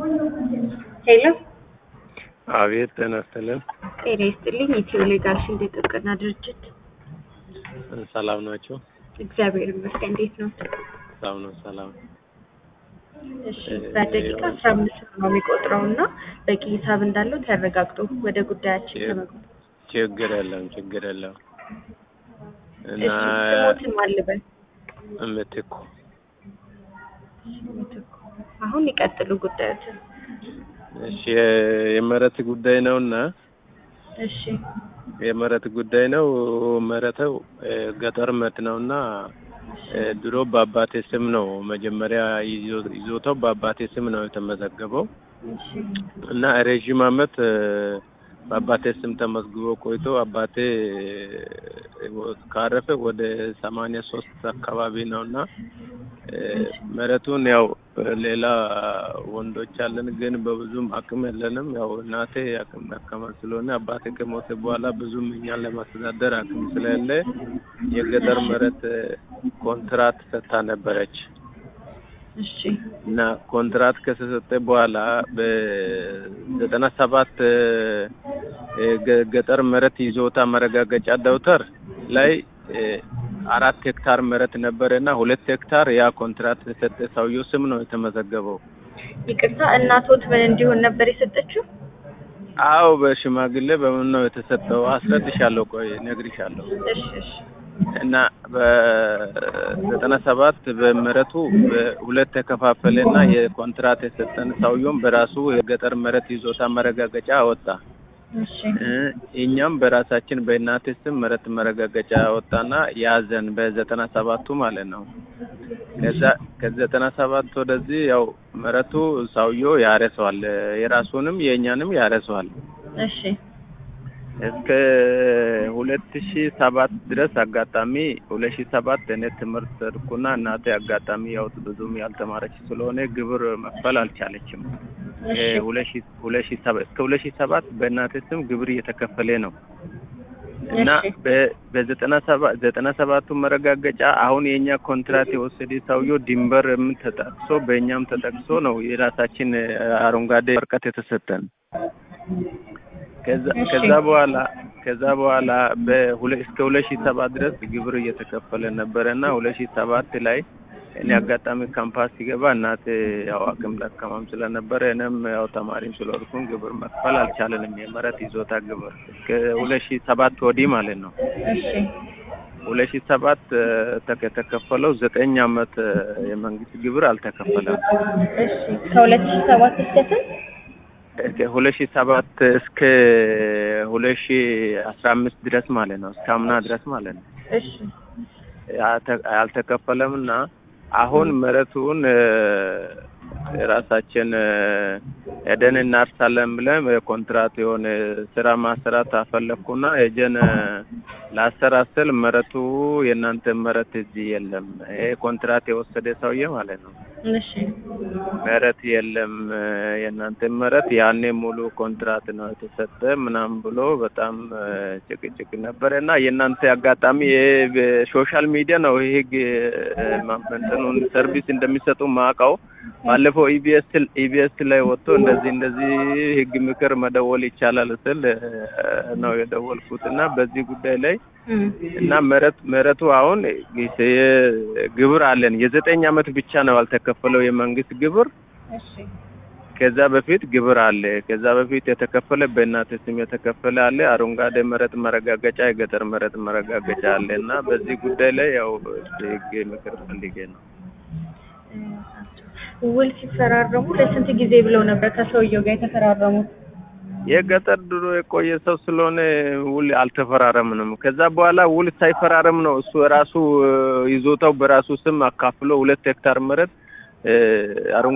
ሄሎ አቤት ጤና ይስጥልን። ጤና ይስጥልኝ። ኢትዮ ሌጋል ሺልድ የጥብቅና ድርጅት። ሰላም ናቸው? እግዚአብሔር ይመስገን። እንዴት ነው? ሰላም ነው። ሰላም። እሺ፣ በደቂቃ 15 ነው የሚቆጥረው እና በቂ ሂሳብ እንዳለው ተረጋግጦ ወደ ጉዳያችን ተመግቡ። ችግር የለም ችግር የለም። እና እሺ፣ ስሞትን ማልበል ምትኩ አሁን ይቀጥሉ ጉዳያችን። እሺ፣ የመሬት ጉዳይ ነውና እሺ፣ የመሬት ጉዳይ ነው። መሬቱ ገጠር መሬት ነውና ድሮ በአባቴ ስም ነው መጀመሪያ ይዞታው በአባቴ ስም ነው የተመዘገበው እና ረጅም ዓመት በአባቴ ስም ተመዝግቦ ቆይቶ አባቴ ካረፈ ወደ 83 አካባቢ ነውና መሬቱን ያው ሌላ ወንዶች አለን ግን በብዙም አቅም የለንም። ያው እናቴ አቅም ደካማ ስለሆነ አባቴ ከሞተ በኋላ ብዙም እኛን ለማስተዳደር አቅም ስለሌለ የገጠር መሬት ኮንትራት ሰጥታ ነበረች። እሺ፣ እና ኮንትራት ከተሰጠ በኋላ በ97 ገጠር መሬት ይዞታ ማረጋገጫ ደብተር ላይ 4 ሄክታር መሬት ነበርና 2 ሄክታር ያ ኮንትራት የሰጠ ሰውየው ስም ነው የተመዘገበው። ይቅርታ እናቶት ምን እንዲሆን ነበር የሰጠችው? አዎ በሽማግሌ በምን ነው የተሰጠው? አስረድሻለሁ። ቆይ ነግሪሻለሁ። እሺ እሺ። እና በ97 በመሬቱ በሁለት ተከፋፈለና የኮንትራት የሰጠን ሰውየውም በራሱ የገጠር መሬት ይዞታ ማረጋገጫ አወጣ። እሺ፣ እኛም በራሳችን በእናቴ ስም መሬት ማረጋገጫ አወጣና ያዘን በ97ቱ ማለት ነው። ከ97 ወደዚህ ያው መሬቱ ሰውየው ያረሰዋል፣ የራሱንም የኛንም ያረሰዋል። እሺ፣ እስከ 2007 ድረስ አጋጣሚ 2007 እኔ ትምህርት ተርኩና እናቴ አጋጣሚ ያው ብዙም ያልተማረች ስለሆነ ግብር መክፈል አልቻለችም። 2007 እስከ 2007 በእናቴ ስም ግብር እየተከፈለ ነው እና በ97ቱ መረጋገጫ አሁን የኛ ኮንትራት የወሰደ ሰውየው ድንበር ተጠቅሶ በእኛም ተጠቅሶ ነው የራሳችን አረንጓዴ ወረቀት የተሰጠን። ከዛ በኋላ እስከ 2007 ድረስ ግብር እየተከፈለ ነበርና 2007 ላይ እኔ አጋጣሚ ካምፓስ ሲገባ እናቴ ያው አቅም ደካማም ስለነበረ እኔም ያው ተማሪም ስለሆንኩኝ ግብር መክፈል አልቻለንም። የመሬት ይዞታ ግብር እስከ 2007 ወዲህ ማለት ነው። እሺ፣ 2007 ተከፈለው 9 ዓመት የመንግስት ግብር አልተከፈለም። እሺ፣ ከ2007 እስከ ስንት? 2007 እስከ 2015 ድረስ ማለት ነው። እስከ አምና ድረስ ማለት ነው። እሺ፣ አልተከፈለምና አሁን መሬቱን ራሳችን ሄደን እናርሳለን ብለን ኮንትራት የሆነ ስራ ማሰራት አፈለኩና ኤጀን ላሰራስል መሬቱ የእናንተ መሬት እዚህ የለም፣ ይሄ ኮንትራት የወሰደ ሰውዬ ማለት ነው። እሺ፣ መሬት የለም የእናንተ መሬት ያኔ ሙሉ ኮንትራት ነው የተሰጠ ምናምን ብሎ በጣም ጭቅጭቅ ነበርና የእናንተ አጋጣሚ በሶሻል ሚዲያ ነው ይሄ እንትኑን ሰርቪስ እንደሚሰጡ ማውቀው። ባለፈው ኢቢኤስ ላይ ወጥቶ እንደዚህ ህግ ምክር መደወል ይቻላል ስል ነው የደወልኩትና በዚህ ጉዳይ ላይ እና መሬቱ አሁን ግብር አለን የ9 ዓመት ብቻ ነው ያልተከፈለው የመንግስት ግብር። እሺ፣ ከዛ በፊት ግብር አለ። ከዛ በፊት የተከፈለ በእናቴ ስም የተከፈለ አለ። አረንጓዴ መሬት ማረጋገጫ የገጠር መሬት ማረጋገጫ አለና በዚህ ጉዳይ ላይ ያው ህግ ምክር ፈልጌ ነው። ውል ሲፈራረሙ ለስንት ጊዜ ብለው ነበር ከሰውየው ጋር የተፈራረሙት? የገጠር ድሮ የቆየ ሰው ስለሆነ ውል አልተፈራረምንም። ከዛ በኋላ ውል ሳይፈራረም ነው እሱ ራሱ ይዞታው በራሱ ስም አካፍሎ 2 ሄክታር መሬት